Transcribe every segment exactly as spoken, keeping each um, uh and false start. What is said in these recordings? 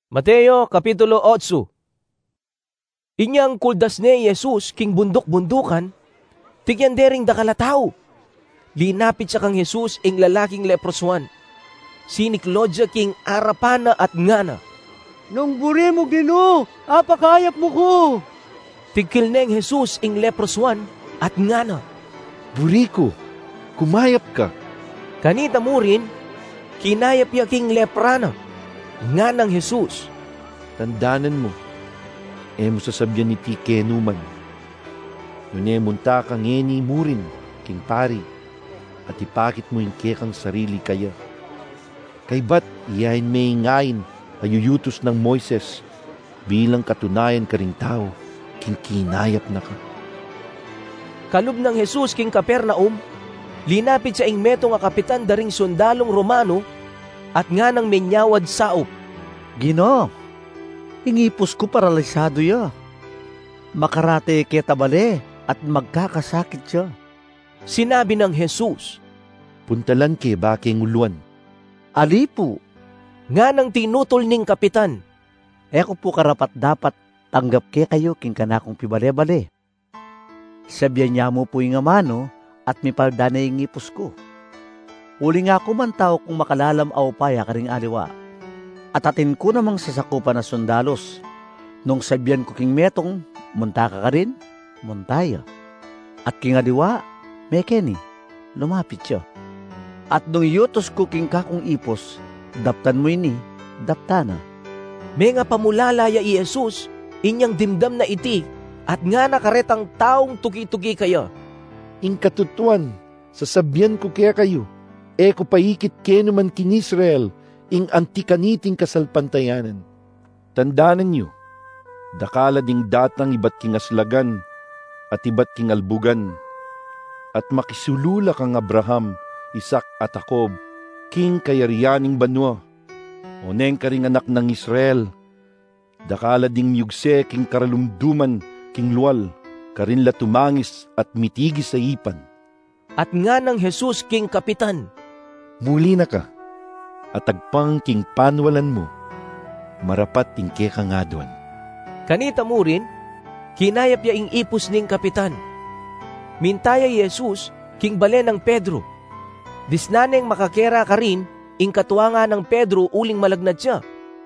Mateo Kapitulo eight. Inyang kuldas ni Jesus king bundok-bundukan, tigyan dering dakalataw. Linapit siya kang Jesus ing lalaking leproswan. Siniklodya king arapana at ngana. Nung buri mo Ginoo, apakayap mo ko. Tigkil neng Jesus ing leproswan at ngana. Buri ko, kumayap ka. Kanita mo rin, kinayap ya king leprana. Nga ng Jesus. Tandanan mo, e mo sasabyan ni ti kenuman. Nune munta kang ngeni murin, king pari, at ipakit mo yung kekang sarili kaya. Kay ba't iyahin may ngayin ayuyutos ng Moises, bilang katunayan ka ring tao, king kinayap na ka. Kalub ng Jesus king Kapernaum, linapit sa ing meto nga kapitan daring sundalong Romano, at nga nang menyawad saop. Ginoo, ingipos ko paralisado ya. Makarate kita bale at magkakasakit siya. Sinabi ng Jesus, puntalan ke baking uluan. Ali po. Nga nang tinutol ning kapitan, eko po karapat dapat tanggap ke kayo king kanakong pibale-bale. Sabihan niya mo po yung amano at mipalda na yung ngipos ko. Uli nga ko man tao kung makalalam aw paya karing aliwa. At atin ko namang sasakupan na sundalos. Nung sabihan ko king metong, munta ka ka rin, muntaya. At king aliwa, mekeni, lumapit siya. At nung yutos ko king kakong ipos, daptan mo ini, daptana. May nga pamulalaya i Jesus, inyang dimdam na iti, at nga nakaretang taong tugi-tugi kaya. Ing katutuan, sasabyan ko kaya kayo, eko paikit kenuman kin Israel, ing antikaniting kasalpantayanan. Tandaanan nyo, dakala ding datang iba't king aslagan, at iba't king albugan, at makisulula kang Abraham, Isaac at Jacob, king kayarianing banwa, oneng ka ring anak ng Israel, dakala ding miyugse king karalumduman, king luwal, karin la tumangis at mitigis sa ipan. At nga ng Jesus king kapitan, muli na ka, at agpang king panwalan mo, marapat ting kekangaduan. Kanita mo rin, kinayap ya ing ipos ning kapitan. Mintaya Jesus, king bale ng Pedro. Disnaneng makakera ka rin, ing katuanga ng Pedro uling malagnad siya.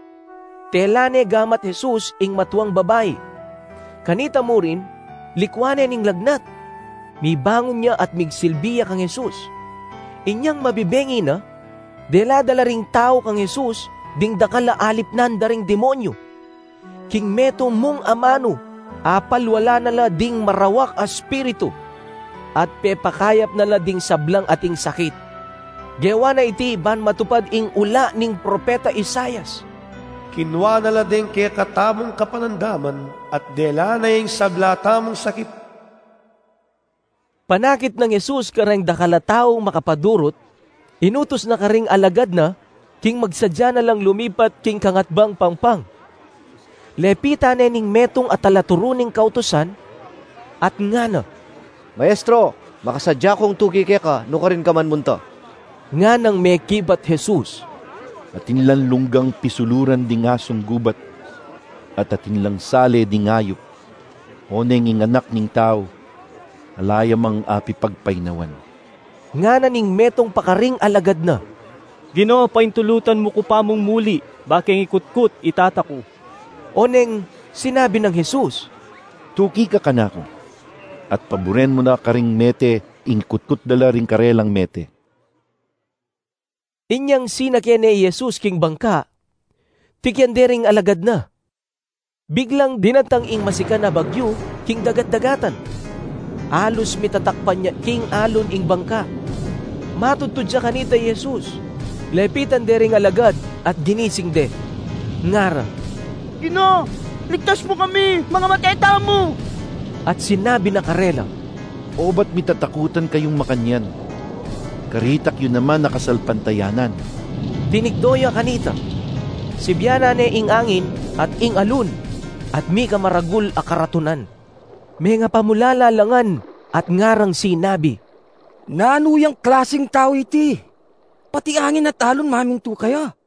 Telane gamat Jesus ing matuang babay. Kanita mo rin, likwane ning lagnat. Mibangon niya at migsilbiya kang Jesus. Inyang mabibengi na, deladala ring tao kang Jesus, ding dakala alipnan daring demonyo. King meto mong amano, apal wala nala ding marawak a spiritu, at pepakayap nala ding sablang ating sakit. Gewa na iti ban matupad ing ula ning propeta Isayas. Kinwa nala ding kaya katamong kapanandaman, at dela na yung sablatamong sakit. Panakit ng Jesus karang dakalataong makapadurot, inutos na karing alagad na, king magsadya na lang lumipat king kangatbang pangpang. Lepita nening metong at talaturuning kautusan, at nga na, Maestro, makasadya kong tuki ka, no ka rin ka man munta. Nga nang mekibat Jesus. At inlang lunggang pisuluran ding asong gubat, at atinlang sale ding ayop, oneng ing anak ning tao, alayam ang api pagpainawan. Nga na ning metong pakaring alagad na, Ginoo, paintulutan mo ko pa mong muli, baking ikutkut itatako. oneng sinabi ng Jesus, tuki ka kanako, at paburen mo na karing mete, ing kutkut dala ring karelang mete. Inyang sinakyan ni Jesus king bangka, tikyan dering alagad na. Biglang dinatang ing masikan na bagyo, king dagat-dagatan. Alos mitatakpan niya king alon ing bangka. Matutudya kanita Jesus, lepitan dering alagad at ginising de. Ngara, Ginoo, ligtas mo kami, mga mateta mo. at sinabi na karela, O ba't mitatakutan kayong makanyan? Karitak yun naman nakasalpantayanan. Dinigdoya kanita, sibyana ne ing angin at ing alun, at mi kamaragul a karatunan. May nga pamulalalangan at ngarang sinabi, Nano yung klaseng tao iti? Pati angin at alon maming to kaya.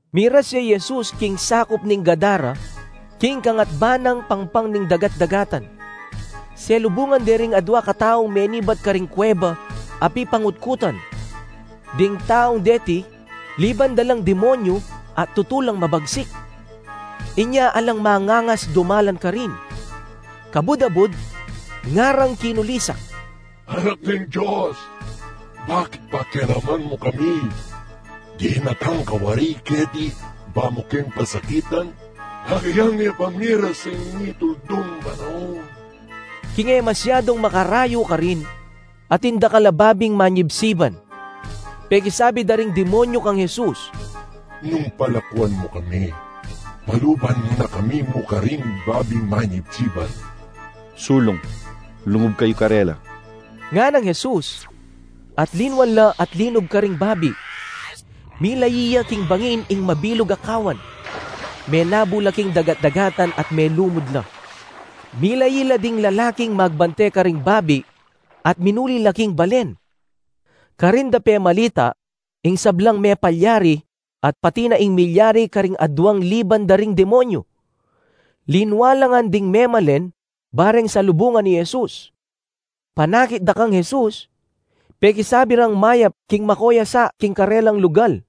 Miras si Jesus king sakop ning Gadara, king kangat banang pangpang ning dagat-dagatan. Selubungan dering adwa kataong menibat karing kuweba, api pangutkutan. Ding taong deti, liban dalang demonyo at tutulang mabagsik. Inya alang mangangas dumalan ka rin. Kabudabud, ngarang kinulisak. Anak ng Diyos, bakit pa kailaman mo kami? Di na kang kawari, kedi, ba mo keng pasakitan? Hayang niya pamira sa initudong banahon. Kingay masyadong makarayo ka rin, at inda kalababing manyibsiban. Pegisabi daring demonyo kang Jesus. Nung palakuan mo kami, paluban mo na kami mo ka rin babing manyibsiban. Sulong, lungob kayo karela. Nga ng Jesus, at linwala at linog ka ring babi. Milayiya king bangin ing mabilog akawan. May nabula king dagat-dagatan at may lumod na. Milayila ding lalaking magbante ka ring babi at minuli laking balen. Karinda pe malita, ing sablang may palyari at pati na ing milyari karing adwang liban daring demonyo. Linwalangan ding memalen, bareng sa lubungan ni Jesus. Panakit da kang Jesus, pekisabi rang mayap king makoya sa king karelang lugal.